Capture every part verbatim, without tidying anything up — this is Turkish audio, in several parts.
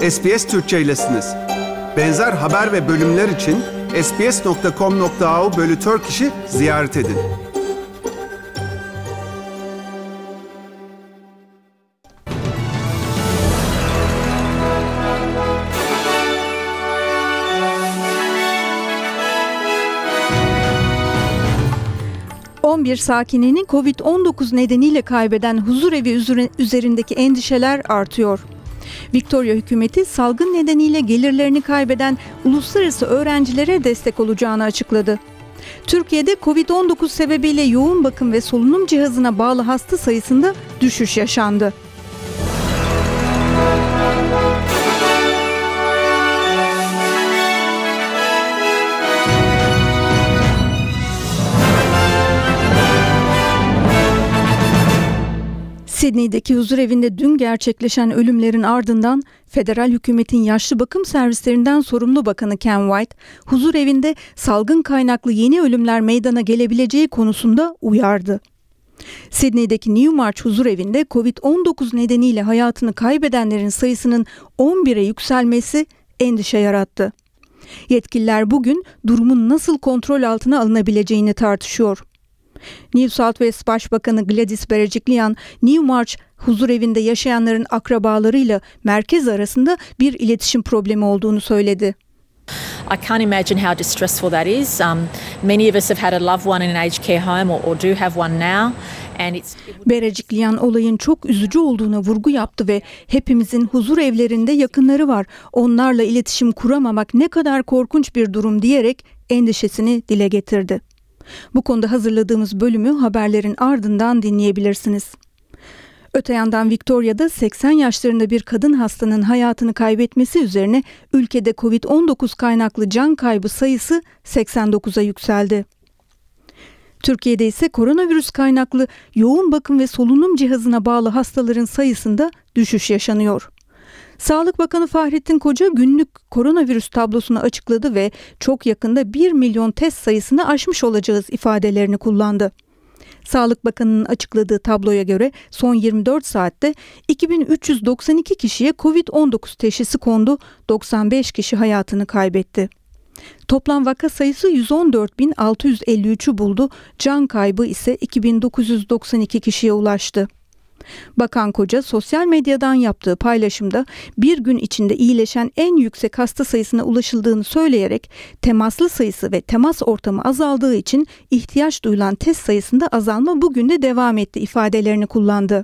S B S Türkçe'ylesiniz. Benzer haber ve bölümler için sbs nokta com nokta a u bölü Turkish'i ziyaret edin. on bir sakinini kovid on dokuz nedeniyle kaybeden huzurevi üzerindeki endişeler artıyor. Victoria hükümeti salgın nedeniyle gelirlerini kaybeden uluslararası öğrencilere destek olacağını açıkladı. Türkiye'de kovid on dokuz sebebiyle yoğun bakım ve solunum cihazına bağlı hasta sayısında düşüş yaşandı. Sydney'deki huzurevinde dün gerçekleşen ölümlerin ardından federal hükümetin yaşlı bakım servislerinden sorumlu bakanı Ken White, huzurevinde salgın kaynaklı yeni ölümler meydana gelebileceği konusunda uyardı. Sydney'deki Newmarch huzurevinde kovid on dokuz nedeniyle hayatını kaybedenlerin sayısının on bire yükselmesi endişe yarattı. Yetkililer bugün durumun nasıl kontrol altına alınabileceğini tartışıyor. New South Wales Başbakanı Gladys Berejiklian, Newmarch huzurevinde yaşayanların akrabalarıyla merkez arasında bir iletişim problemi olduğunu söyledi. I can't imagine how distressful that is. Um, many of us have had a loved one in an aged care home or, or do have one now. And it's... Berejiklian olayın çok üzücü olduğuna vurgu yaptı ve hepimizin huzur evlerinde yakınları var. Onlarla iletişim kuramamak ne kadar korkunç bir durum diyerek endişesini dile getirdi. Bu konuda hazırladığımız bölümü haberlerin ardından dinleyebilirsiniz. Öte yandan Victoria'da seksen yaşlarında bir kadın hastanın hayatını kaybetmesi üzerine ülkede kovid on dokuz kaynaklı can kaybı sayısı seksen dokuza yükseldi. Türkiye'de ise koronavirüs kaynaklı yoğun bakım ve solunum cihazına bağlı hastaların sayısında düşüş yaşanıyor. Sağlık Bakanı Fahrettin Koca günlük koronavirüs tablosunu açıkladı ve çok yakında bir milyon test sayısını aşmış olacağız ifadelerini kullandı. Sağlık Bakanı'nın açıkladığı tabloya göre son yirmi dört saatte iki bin üç yüz doksan iki kişiye kovid on dokuz teşhisi kondu, doksan beş kişi hayatını kaybetti. Toplam vaka sayısı yüz on dört bin altı yüz elli üçü buldu, can kaybı ise iki bin dokuz yüz doksan iki kişiye ulaştı. Bakan Koca sosyal medyadan yaptığı paylaşımda bir gün içinde iyileşen en yüksek hasta sayısına ulaşıldığını söyleyerek temaslı sayısı ve temas ortamı azaldığı için ihtiyaç duyulan test sayısında azalma bugün de devam etti ifadelerini kullandı.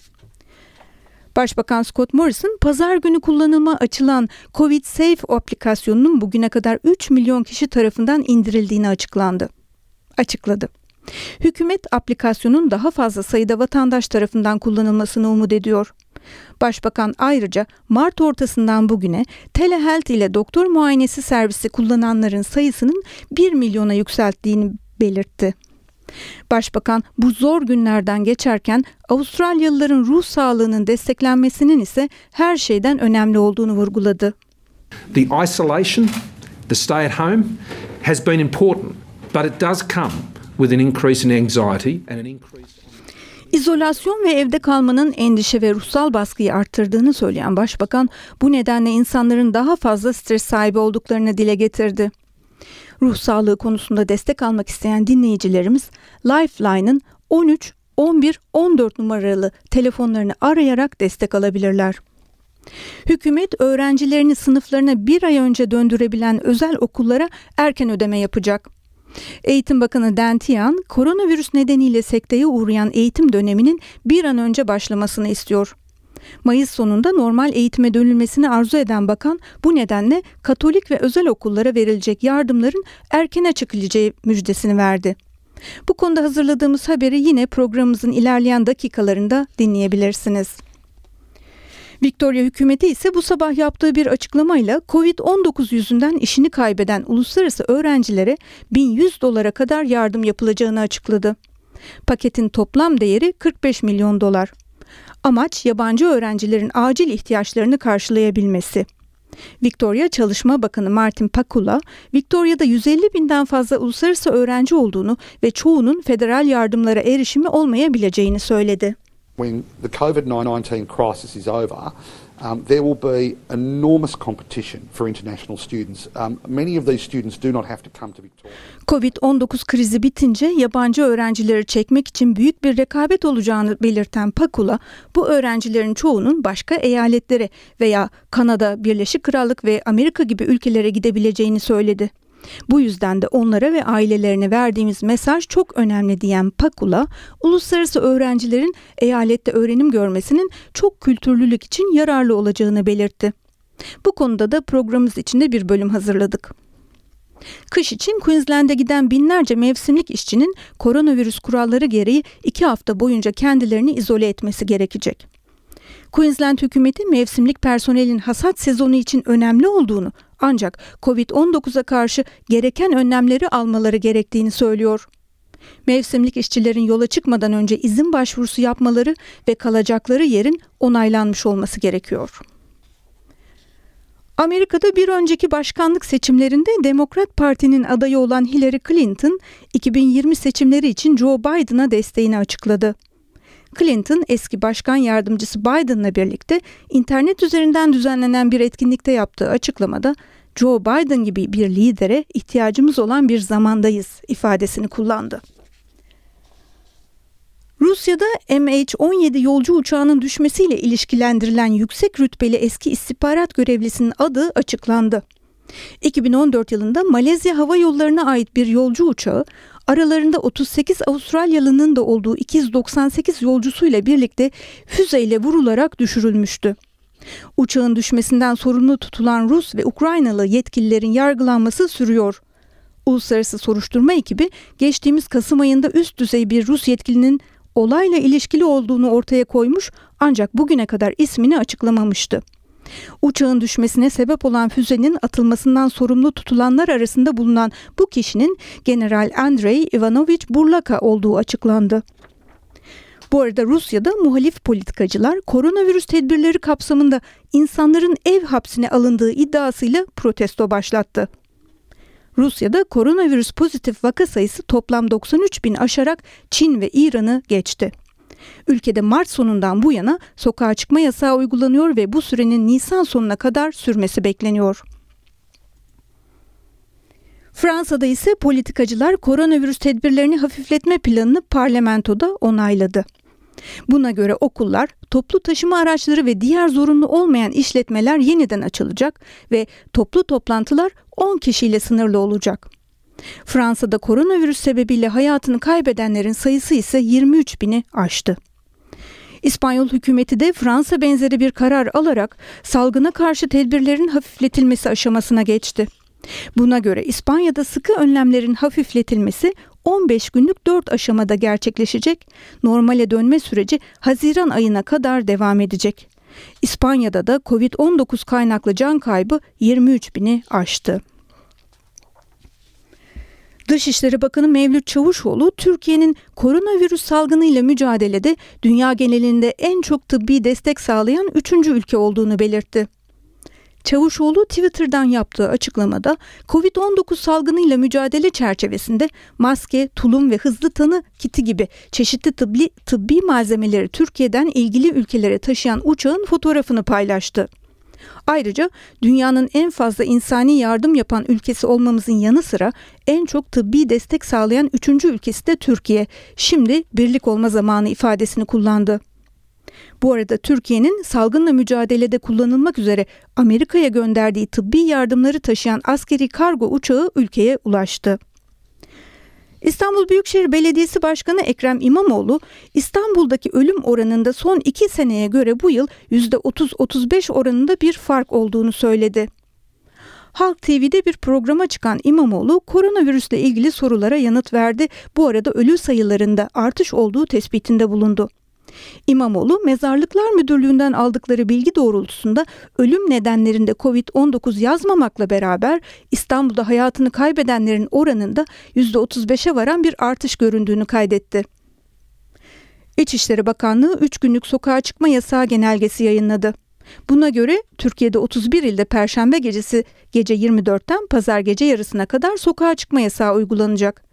Başbakan Scott Morrison, pazar günü kullanıma açılan Covid Safe aplikasyonunun bugüne kadar üç milyon kişi tarafından indirildiğini açıklandı. açıkladı. Hükümet aplikasyonun daha fazla sayıda vatandaş tarafından kullanılmasını umut ediyor. Başbakan ayrıca Mart ortasından bugüne telehealth ile doktor muayenesi servisi kullananların sayısının bir milyona yükselttiğini belirtti. Başbakan bu zor günlerden geçerken Avustralyalıların ruh sağlığının desteklenmesinin ise her şeyden önemli olduğunu vurguladı. The isolation, the stay at home has been important, but it does come with an increase in anxiety and an increase. İzolasyon ve evde kalmanın endişe ve ruhsal baskıyı arttırdığını söyleyen başbakan, bu nedenle insanların daha fazla stres sahibi olduklarını dile getirdi. Ruh sağlığı konusunda destek almak isteyen dinleyicilerimiz Lifeline'ın on üç, on bir, on dört numaralı telefonlarını arayarak destek alabilirler. Hükümet öğrencilerini sınıflarına bir ay önce döndürebilen özel okullara erken ödeme yapacak. Eğitim Bakanı Dan Tehan, koronavirüs nedeniyle sekteye uğrayan eğitim döneminin bir an önce başlamasını istiyor. Mayıs sonunda normal eğitime dönülmesini arzu eden bakan, bu nedenle Katolik ve özel okullara verilecek yardımların erkene çekileceği müjdesini verdi. Bu konuda hazırladığımız haberi yine programımızın ilerleyen dakikalarında dinleyebilirsiniz. Victoria hükümeti ise bu sabah yaptığı bir açıklamayla kovid on dokuz yüzünden işini kaybeden uluslararası öğrencilere bin yüz dolara kadar yardım yapılacağını açıkladı. Paketin toplam değeri kırk beş milyon dolar. Amaç yabancı öğrencilerin acil ihtiyaçlarını karşılayabilmesi. Victoria Çalışma Bakanı Martin Pakula, Victoria'da yüz elli binden fazla uluslararası öğrenci olduğunu ve çoğunun federal yardımlara erişimi olmayabileceğini söyledi. When the COVID nineteen crisis is over, um, there will be enormous competition for international students. Um, many of these students do not have to come to Victoria. covid on dokuz krizi bitince yabancı öğrencileri çekmek için büyük bir rekabet olacağını belirten Pakula, bu öğrencilerin çoğunun başka eyaletlere veya Kanada, Birleşik Krallık ve Amerika gibi ülkelere gidebileceğini söyledi. Bu yüzden de onlara ve ailelerine verdiğimiz mesaj çok önemli diyen Pakula, uluslararası öğrencilerin eyalette öğrenim görmesinin çok kültürlülük için yararlı olacağını belirtti. Bu konuda da programımız içinde bir bölüm hazırladık. Kış için Queensland'e giden binlerce mevsimlik işçinin koronavirüs kuralları gereği iki hafta boyunca kendilerini izole etmesi gerekecek. Queensland hükümeti mevsimlik personelin hasat sezonu için önemli olduğunu, ancak covid on dokuza karşı gereken önlemleri almaları gerektiğini söylüyor. Mevsimlik işçilerin yola çıkmadan önce izin başvurusu yapmaları ve kalacakları yerin onaylanmış olması gerekiyor. Amerika'da bir önceki başkanlık seçimlerinde Demokrat Parti'nin adayı olan Hillary Clinton, iki bin yirmi seçimleri için Joe Biden'a desteğini açıkladı. Clinton, eski başkan yardımcısı Biden'la birlikte internet üzerinden düzenlenen bir etkinlikte yaptığı açıklamada Joe Biden gibi bir lidere ihtiyacımız olan bir zamandayız ifadesini kullandı. Rusya'da M H on yedi yolcu uçağının düşmesiyle ilişkilendirilen yüksek rütbeli eski istihbarat görevlisinin adı açıklandı. iki bin on dört yılında Malezya Hava Yolları'na ait bir yolcu uçağı, aralarında otuz sekiz Avustralyalının da olduğu iki yüz doksan sekiz yolcusuyla birlikte füzeyle vurularak düşürülmüştü. Uçağın düşmesinden sorumlu tutulan Rus ve Ukraynalı yetkililerin yargılanması sürüyor. Uluslararası soruşturma ekibi geçtiğimiz Kasım ayında üst düzey bir Rus yetkilinin olayla ilişkili olduğunu ortaya koymuş, ancak bugüne kadar ismini açıklamamıştı. Uçağın düşmesine sebep olan füzenin atılmasından sorumlu tutulanlar arasında bulunan bu kişinin General Andrei Ivanovich Burlaka olduğu açıklandı. Bu arada Rusya'da muhalif politikacılar koronavirüs tedbirleri kapsamında insanların ev hapsine alındığı iddiasıyla protesto başlattı. Rusya'da koronavirüs pozitif vaka sayısı toplam doksan üç bin aşarak Çin ve İran'ı geçti. Ülkede Mart sonundan bu yana sokağa çıkma yasağı uygulanıyor ve bu sürenin Nisan sonuna kadar sürmesi bekleniyor. Fransa'da ise politikacılar koronavirüs tedbirlerini hafifletme planını parlamentoda onayladı. Buna göre okullar, toplu taşıma araçları ve diğer zorunlu olmayan işletmeler yeniden açılacak ve toplu toplantılar on kişiyle sınırlı olacak. Fransa'da koronavirüs sebebiyle hayatını kaybedenlerin sayısı ise yirmi üç bini aştı. İspanyol hükümeti de Fransa benzeri bir karar alarak salgına karşı tedbirlerin hafifletilmesi aşamasına geçti. Buna göre İspanya'da sıkı önlemlerin hafifletilmesi on beş günlük dört aşamada gerçekleşecek, normale dönme süreci Haziran ayına kadar devam edecek. İspanya'da da covid on dokuz kaynaklı can kaybı yirmi üç bini aştı. Dışişleri Bakanı Mevlüt Çavuşoğlu, Türkiye'nin koronavirüs salgınıyla mücadelede dünya genelinde en çok tıbbi destek sağlayan üçüncü ülke olduğunu belirtti. Çavuşoğlu Twitter'dan yaptığı açıklamada covid on dokuz salgınıyla mücadele çerçevesinde maske, tulum ve hızlı tanı kiti gibi çeşitli tıbbi, tıbbi malzemeleri Türkiye'den ilgili ülkelere taşıyan uçağın fotoğrafını paylaştı. Ayrıca dünyanın en fazla insani yardım yapan ülkesi olmamızın yanı sıra en çok tıbbi destek sağlayan üçüncü ülkesi de Türkiye. Şimdi birlik olma zamanı ifadesini kullandı. Bu arada Türkiye'nin salgınla mücadelede kullanılmak üzere Amerika'ya gönderdiği tıbbi yardımları taşıyan askeri kargo uçağı ülkeye ulaştı. İstanbul Büyükşehir Belediyesi Başkanı Ekrem İmamoğlu, İstanbul'daki ölüm oranında son iki seneye göre bu yıl yüzde otuz otuz beş oranında bir fark olduğunu söyledi. Halk T V'de bir programa çıkan İmamoğlu, koronavirüsle ilgili sorulara yanıt verdi. Bu arada ölü sayılarında artış olduğu tespitinde bulundu. İmamoğlu, Mezarlıklar Müdürlüğü'nden aldıkları bilgi doğrultusunda ölüm nedenlerinde covid on dokuz yazmamakla beraber İstanbul'da hayatını kaybedenlerin oranında yüzde otuz beşe varan bir artış göründüğünü kaydetti. İçişleri Bakanlığı üç günlük sokağa çıkma yasağı genelgesi yayınladı. Buna göre Türkiye'de otuz bir ilde Perşembe gecesi gece yirmi dörtten Pazar gece yarısına kadar sokağa çıkma yasağı uygulanacak.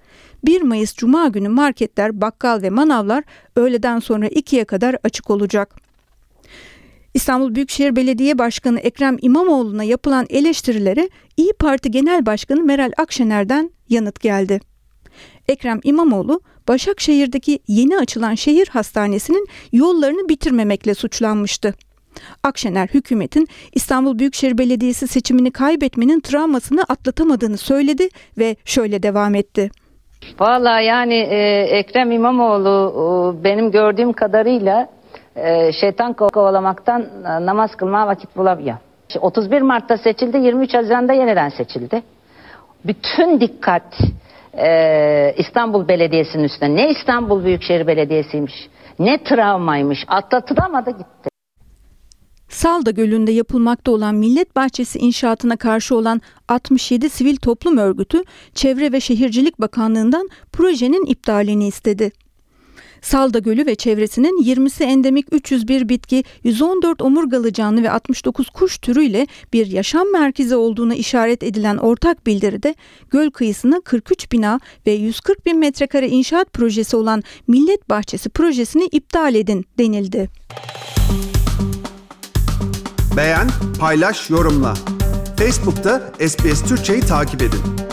bir Mayıs Cuma günü marketler, bakkal ve manavlar öğleden sonra ikiye kadar açık olacak. İstanbul Büyükşehir Belediye Başkanı Ekrem İmamoğlu'na yapılan eleştirilere İYİ Parti Genel Başkanı Meral Akşener'den yanıt geldi. Ekrem İmamoğlu, Başakşehir'deki yeni açılan şehir hastanesinin yollarını bitirmemekle suçlanmıştı. Akşener, hükümetin İstanbul Büyükşehir Belediyesi seçimini kaybetmenin travmasını atlatamadığını söyledi ve şöyle devam etti. Vallahi yani e, Ekrem İmamoğlu e, benim gördüğüm kadarıyla e, şeytan kovalamaktan e, namaz kılmaya vakit bulamıyor. otuz bir Mart'ta seçildi, yirmi üç Haziran'da yeniden seçildi. Bütün dikkat e, İstanbul Belediyesi'nin üstüne. Ne İstanbul Büyükşehir Belediyesi'ymiş, ne travmaymış, atlatılamadı gitti. Salda Gölü'nde yapılmakta olan Millet Bahçesi inşaatına karşı olan altmış yedi sivil toplum örgütü, Çevre ve Şehircilik Bakanlığı'ndan projenin iptalini istedi. Salda Gölü ve çevresinin yirmisi endemik üç yüz bir bitki, yüz on dört omurgalı canlı ve altmış dokuz kuş türüyle bir yaşam merkezi olduğuna işaret edilen ortak bildiride göl kıyısına kırk üç bina ve yüz kırk bin metrekare inşaat projesi olan Millet Bahçesi projesini iptal edin denildi. Beğen, paylaş, yorumla. Facebook'ta S B S Türkçe'yi takip edin.